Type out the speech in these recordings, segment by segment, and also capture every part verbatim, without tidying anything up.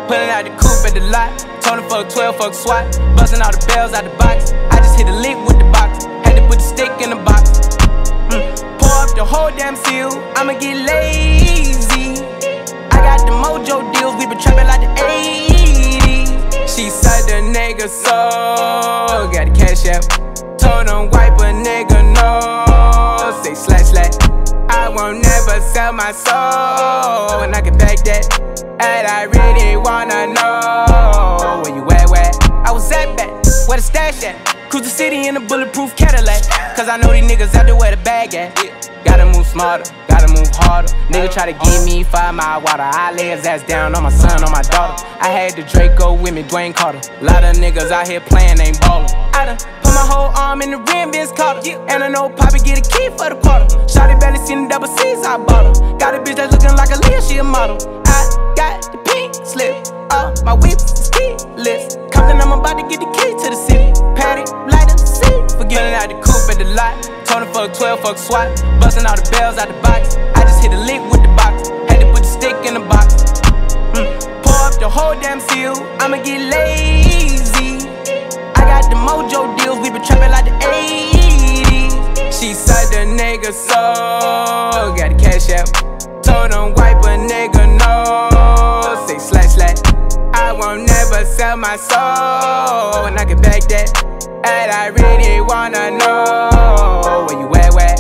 Pulling out the coupe at the lot. Told him fuck twelve, fuck SWAT. Busting all the bells out the box. I just hit a lick with the box. Had to put the stick in the box. Mm. Pour up the whole damn seal. I'ma get lazy. I got the mojo deals. We been trapping like the eighties. She said the nigga so. Got the cash out. Told him wipe a nigga no. Say slash slash. I won't never sell my soul. And I can back that. And I really wanna know where you at, where I was at back, where the stash at. Cruise the city in a bulletproof Cadillac. Cause I know these niggas out there where the bag at. Gotta move smarter, gotta move harder. Nigga try to give me five mile water. I lay his ass down on my son, on my daughter. I had the Draco with me, Dwayne Carter. Lot of niggas out here playing, ain't ballin'. I done put my whole arm in the rim, Vince Carter. And I know Poppy get a key for the quarter. Shawty barely seen the double C's, I bought her. Got a bitch that's looking like a Leah, she a model. I got the pink slip, uh, my whip is keyless. Compton, I'm about to get the key to the city. Patty, light up the seat. Forgetting out the coupe at the lot. Told him fuck twelve, fuck SWAT. Busting all the bells out the box. I just hit a lick with the box. Had to put the stick in the box. Mm. Pour up the whole damn seal. I'ma get lazy. I got the mojo deals. We been trapping like the eighties. She said the nigga so. Got the cash out. Told him wipe a nigga no. Say slash slash. I won't never sell my soul. And I can back that. And I really wanna know where you at, where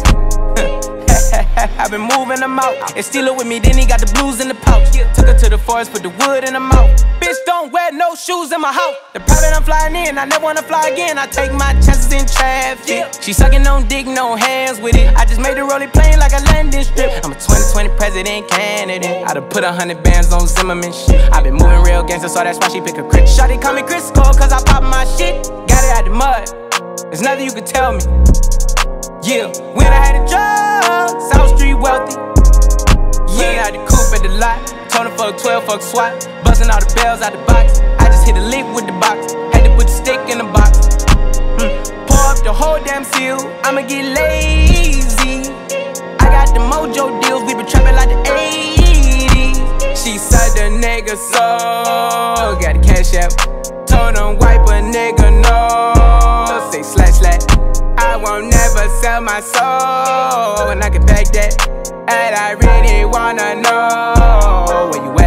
I've been moving them out. And steal it with me, then he got the blues in the pouch. Took her to the forest, put the wood in her mouth. Bitch, don't wear no shoes in my house. The private I'm flying in, I never wanna fly again. I take my chances in traffic. She sucking on dick, no hands with it. I just made the rolling plane like a landing strip. I'm a twenty twenty president candidate. I done put a hundred bands on Zimmerman shit. I been moving real gangster, so that's why she pick a crit. Shawty call me Crisco, cause I pop my shit. Got it out the mud, there's nothing you can tell me. Yeah, when I had a job, South Street wealthy. Yeah, out the coupe at the lot. Told him fuck twelve, fuck SWAT. Busting all the bells out the box. I just hit a lick with the box. Had to put the stick in the box. Mm. Pour up the whole damn seal. I'ma get lazy. I got the mojo deals. We been trapping like the eighties. She said the nigga so. Got the cash out. Told him wipe a nigga no. Say slash slash. I won't never sell my soul. And I can back that. And I really wanna know where you at.